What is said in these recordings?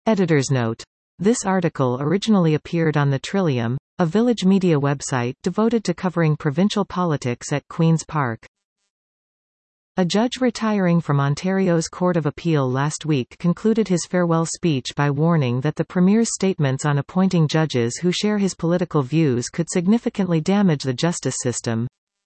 Editor's note. This article originally appeared on the Trillium, a village media website devoted to covering provincial politics at Queen's Park. A judge retiring from Ontario's Court of Appeal last week concluded his farewell speech by warning that the Premier's statements on appointing judges who share his political views could significantly damage the justice system.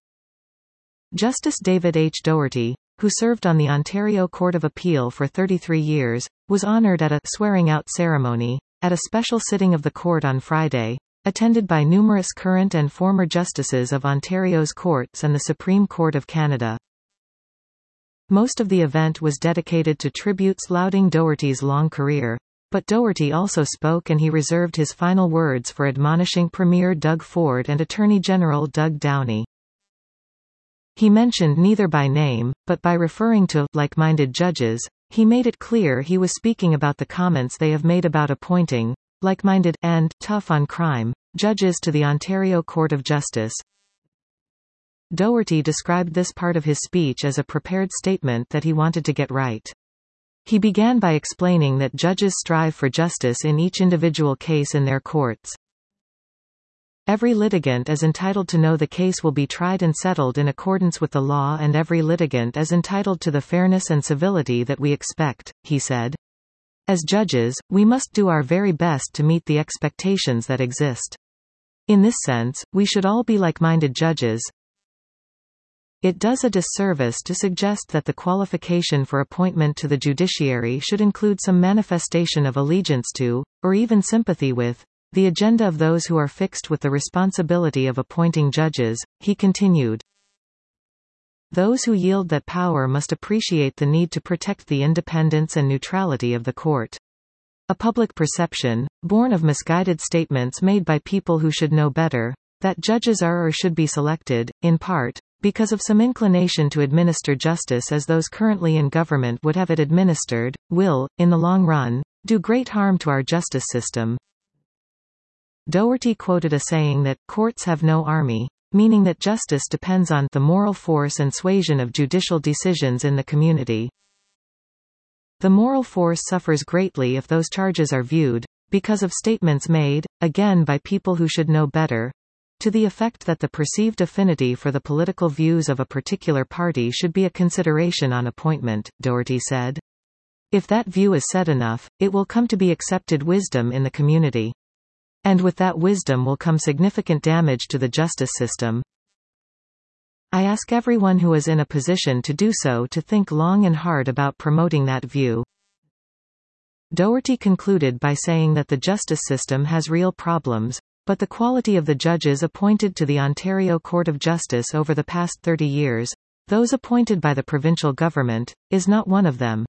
Justice David H. Doherty, who served on the Ontario Court of Appeal for 33 years, was honoured at a swearing-out ceremony at a special sitting of the court on Friday, attended by numerous current and former justices of Ontario's courts and the Supreme Court of Canada. Most of the event was dedicated to tributes lauding Doherty's long career, but Doherty also spoke, and he reserved his final words for admonishing Premier Doug Ford and Attorney General Doug Downey. He mentioned neither by name, but by referring to like-minded judges, he made it clear he was speaking about the comments they have made about appointing like-minded and tough on crime judges to the Ontario Court of Justice. Doherty described this part of his speech as a prepared statement that he wanted to get right. He began by explaining that judges strive for justice in each individual case in their courts. Every litigant is entitled to know the case will be tried and settled in accordance with the law, and every litigant is entitled to the fairness and civility that we expect, he said. As judges, we must do our very best to meet the expectations that exist. In this sense, we should all be like-minded judges. It does a disservice to suggest that the qualification for appointment to the judiciary should include some manifestation of allegiance to, or even sympathy with, the agenda of those who are fixed with the responsibility of appointing judges, he continued. Those who yield that power must appreciate the need to protect the independence and neutrality of the court. A public perception, born of misguided statements made by people who should know better, that judges are or should be selected, in part, because of some inclination to administer justice as those currently in government would have it administered, will, in the long run, do great harm to our justice system. Doherty quoted a saying that, "Courts have no army," meaning that justice depends on the moral force and suasion of judicial decisions in the community. The moral force suffers greatly if those charges are viewed, because of statements made, again by people who should know better, to the effect that the perceived affinity for the political views of a particular party should be a consideration on appointment, Doherty said. If that view is said enough, it will come to be accepted wisdom in the community. And with that wisdom will come significant damage to the justice system. I ask everyone who is in a position to do so to think long and hard about promoting that view. Doherty concluded by saying that the justice system has real problems, but the quality of the judges appointed to the Ontario Court of Justice over the past 30 years, those appointed by the provincial government, is not one of them.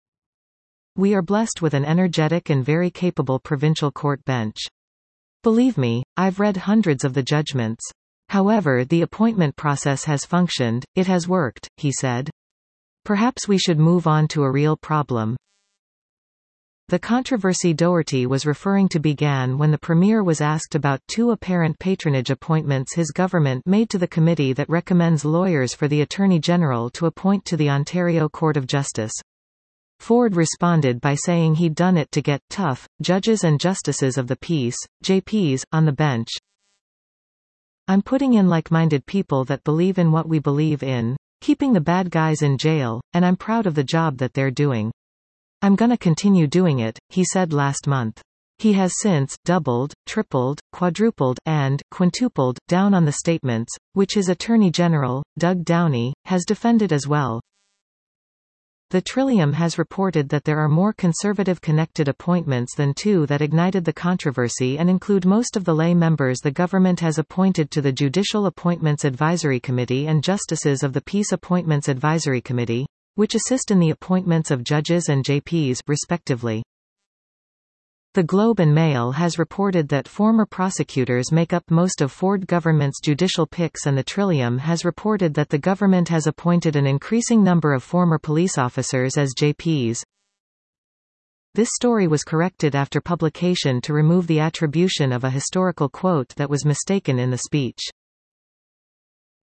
We are blessed with an energetic and very capable provincial court bench. Believe me, I've read hundreds of the judgments. However, the appointment process has functioned, it has worked, he said. Perhaps we should move on to a real problem. The controversy Doherty was referring to began when the Premier was asked about two apparent patronage appointments his government made to the committee that recommends lawyers for the Attorney General to appoint to the Ontario Court of Justice. Ford responded by saying he'd done it to get tough judges and justices of the peace, JPs, on the bench. I'm putting in like-minded people that believe in what we believe in, keeping the bad guys in jail, and I'm proud of the job that they're doing. I'm gonna continue doing it, he said last month. He has since doubled, tripled, quadrupled, and quintupled down on the statements, which his Attorney General, Doug Downey, has defended as well. The Trillium has reported that there are more conservative-connected appointments than two that ignited the controversy and include most of the lay members the government has appointed to the Judicial Appointments Advisory Committee and justices of the Peace Appointments Advisory Committee, which assist in the appointments of judges and JPs, respectively. The Globe and Mail has reported that former prosecutors make up most of Ford government's judicial picks, and the Trillium has reported that the government has appointed an increasing number of former police officers as JPs. This story was corrected after publication to remove the attribution of a historical quote that was mistaken in the speech.